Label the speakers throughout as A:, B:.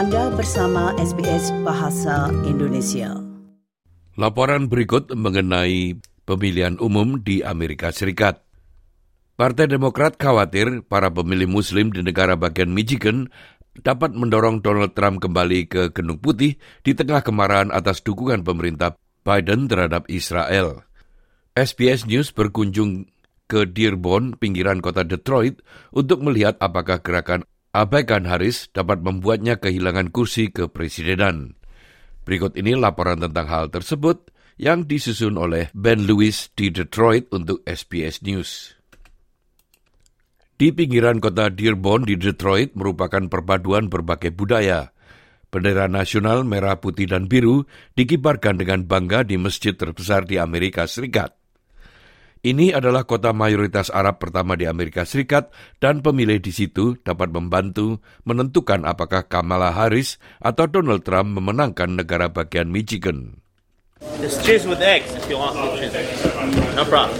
A: Anda bersama SBS Bahasa Indonesia.
B: Laporan berikut mengenai pemilihan umum di Amerika Serikat. Partai Demokrat khawatir para pemilih Muslim di negara bagian Michigan dapat mendorong Donald Trump kembali ke Gedung Putih di tengah kemarahan atas dukungan pemerintah Biden terhadap Israel. SBS News berkunjung ke Dearborn, pinggiran kota Detroit, untuk melihat apakah gerakan abaikan Harris dapat membuatnya kehilangan kursi kepresidenan. Berikut ini laporan tentang hal tersebut yang disusun oleh Ben Lewis di Detroit untuk SBS News. Di pinggiran kota Dearborn di Detroit merupakan perpaduan berbagai budaya. Bendera nasional merah, putih, dan biru dikibarkan dengan bangga di masjid terbesar di Amerika Serikat. Ini adalah kota mayoritas Arab pertama di Amerika Serikat dan pemilih di situ dapat membantu menentukan apakah Kamala Harris atau Donald Trump memenangkan negara bagian Michigan.
C: Just cheese with eggs if you want cheese. No problem.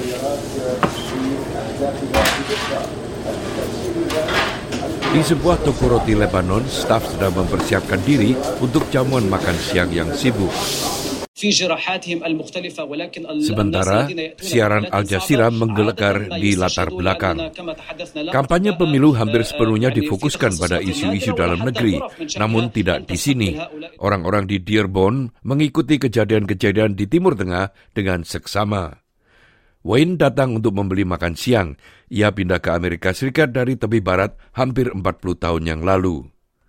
B: Di sebuah toko roti Lebanon, staf sedang mempersiapkan diri untuk jamuan makan siang yang sibuk. Sementara, siaran Al Jazeera menggelegar di latar belakang. Kampanye pemilu hampir sepenuhnya difokuskan pada isu-isu dalam negeri, namun tidak di sini. Orang-orang di Dearborn mengikuti kejadian-kejadian di Timur Tengah dengan seksama. Wayne datang untuk membeli makan siang. Ia pindah ke Amerika Serikat dari tepi barat hampir 40 tahun yang lalu.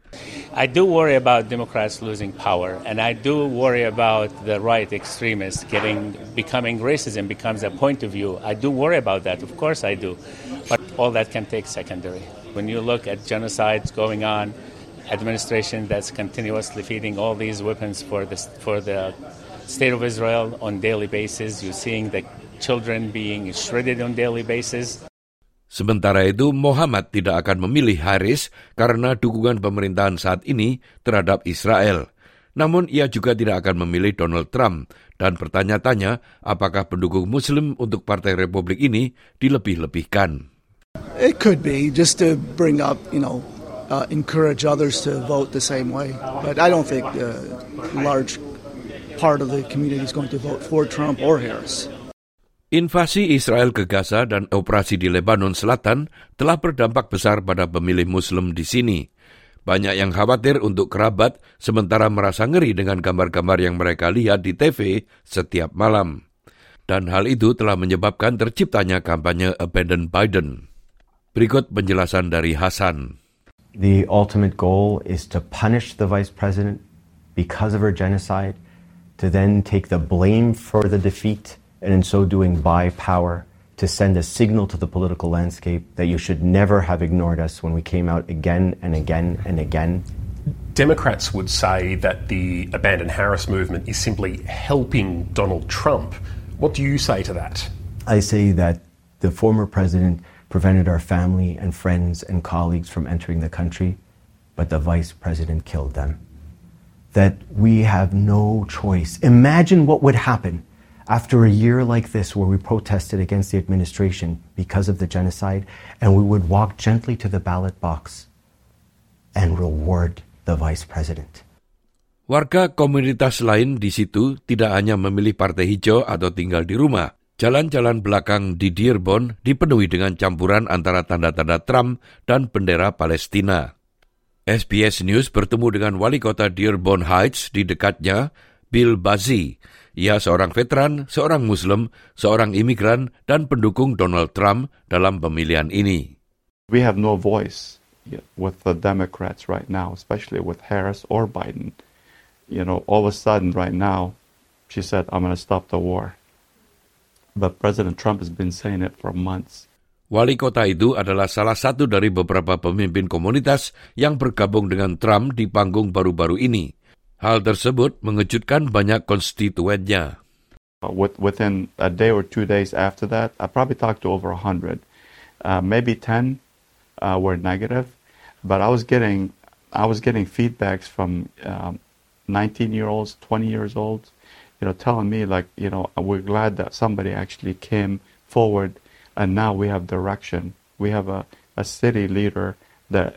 D: I do worry about Democrats losing power, and I do worry about the right extremists becoming racism becomes a point of view. I do worry about that, of course I do, but all that can take secondary. When you look at genocides going on, administration that's continuously feeding all these weapons for the state of Israel on daily basis, you're seeing the children being shredded on daily basis.
B: Sementara itu, Muhammad tidak akan memilih Harris karena dukungan pemerintahan saat ini terhadap Israel. Namun ia juga tidak akan memilih Donald Trump dan bertanya-tanya apakah pendukung Muslim untuk Partai Republik ini dilebih-lebihkan.
E: It could be just to bring up, encourage others to vote the same way. But I don't think a large part of the community is going to vote for Trump or Harris.
B: Invasi Israel ke Gaza dan operasi di Lebanon Selatan telah berdampak besar pada pemilih Muslim di sini. Banyak yang khawatir untuk kerabat sementara merasa ngeri dengan gambar-gambar yang mereka lihat di TV setiap malam. Dan hal itu telah menyebabkan terciptanya kampanye Abandon Biden. Berikut penjelasan dari Hasan.
F: The ultimate goal is to punish the vice president because of her genocide, to then take the blame for the defeat, and in so doing buy power to send a signal to the political landscape that you should never have ignored us when we came out again and again and again.
G: Democrats would say that the Abandon Harris movement is simply helping Donald Trump. What do you say to that?
F: I say that the former president prevented our family and friends and colleagues from entering the country, but the vice president killed them. That we have no choice. Imagine what would happen after a year like this where we protested against the administration because of the genocide, and we would walk gently to the ballot box and reward the vice president.
B: Warga komunitas lain di situ tidak hanya memilih Partai Hijau atau tinggal di rumah. Jalan-jalan belakang di Dearborn dipenuhi dengan campuran antara tanda-tanda Trump dan bendera Palestina. SBS News bertemu dengan wali kota Dearborn Heights di dekatnya, Bill Bazzi. Ia seorang veteran, seorang Muslim, seorang imigran, dan pendukung Donald Trump dalam pemilihan ini.
H: We have no voice with the Democrats right now, especially with Harris or Biden. All of a sudden right now, she said, I'm going to stop the war. But President Trump has been saying it for months.
B: Wali kota itu adalah salah satu dari beberapa pemimpin komunitas yang bergabung dengan Trump di panggung baru-baru ini. Hal tersebut mengejutkan banyak konstituennya.
H: Within a day or 2 days after that, I probably talked to over 100. Maybe 10 were negative, but I was getting feedbacks from 19-year-olds, 20 years old, telling me we're glad that somebody actually came forward, and now we have direction. We have a city leader that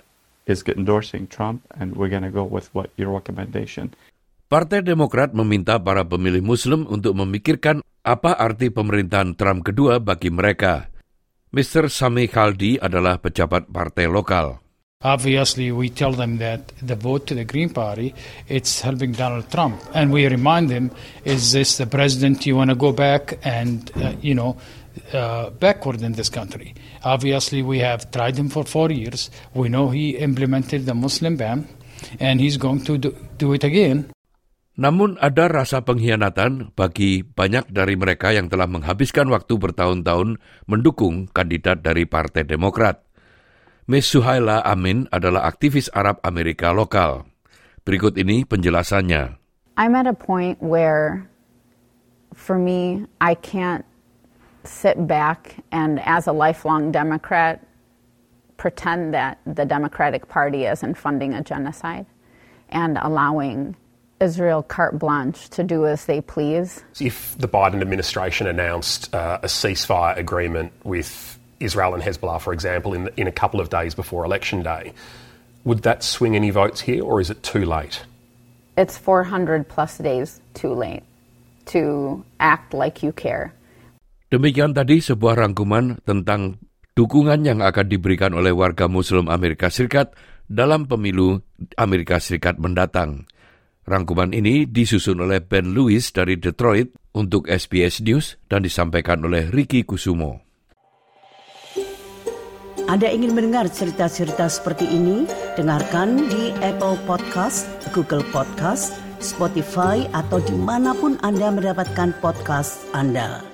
H: is endorsing Trump, and we're going to go with what your recommendation.
B: Partai Demokrat meminta para pemilih Muslim untuk memikirkan apa arti pemerintahan Trump kedua bagi mereka. Mr. Sami Khaldi adalah pejabat partai lokal.
I: Obviously, we tell them that the vote to the Green Party, it's helping Donald Trump. And we remind them, is this the president you want to go back and, backward in this country? Obviously, we have tried him for 4 years. We know he implemented the Muslim ban, and he's going to do it again.
B: Namun ada rasa pengkhianatan bagi banyak dari mereka yang telah menghabiskan waktu bertahun-tahun mendukung kandidat dari Partai Demokrat. Ms. Suhaila Amin adalah aktivis Arab Amerika lokal. Berikut ini penjelasannya.
J: I'm at a point where, for me, I can't sit back and as a lifelong Democrat pretend that the Democratic Party isn't funding a genocide and allowing Israel carte blanche to do as they please.
G: If the Biden administration announced a ceasefire agreement with Israel and Hezbollah, for example, in a couple of days before Election Day, would that swing any votes here, or is it too late?
J: It's 400 plus days too late to act like you care.
B: Demikian tadi sebuah rangkuman tentang dukungan yang akan diberikan oleh warga Muslim Amerika Serikat dalam pemilu Amerika Serikat mendatang. Rangkuman ini disusun oleh Ben Lewis dari Detroit untuk SBS News dan disampaikan oleh Ricky Kusumo.
A: Anda ingin mendengar cerita-cerita seperti ini? Dengarkan di Apple Podcast, Google Podcast, Spotify, atau dimanapun Anda mendapatkan podcast Anda.